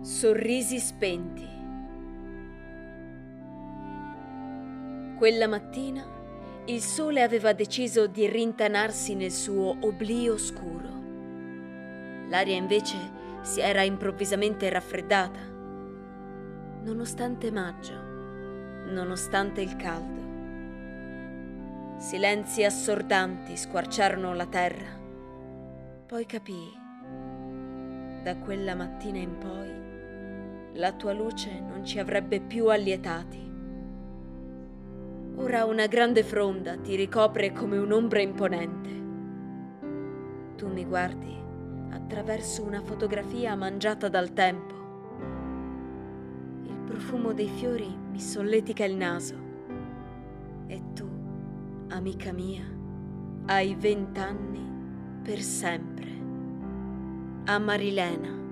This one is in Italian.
Sorrisi spenti. Quella mattina il sole aveva deciso di rintanarsi nel suo oblio scuro. L'aria invece si era improvvisamente raffreddata. Nonostante maggio, nonostante il caldo. Silenzi assordanti squarciarono la terra. Poi capii, da quella mattina in poi, la tua luce non ci avrebbe più allietati. Ora una grande fronda ti ricopre come un'ombra imponente. Tu mi guardi attraverso una fotografia mangiata dal tempo. Il profumo dei fiori mi solletica il naso. E tu, amica mia, hai 20 anni per sempre. A Marilena.